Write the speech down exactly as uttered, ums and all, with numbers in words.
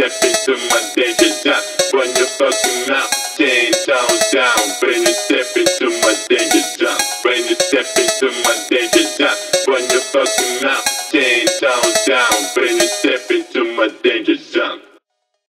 step into my danger zone. Run your fucking mouth, ten toes down. Bring your step into my danger zone. Bring your step into my danger zone. Run your fucking mouth, ten toes down. Bring your step into my danger zone.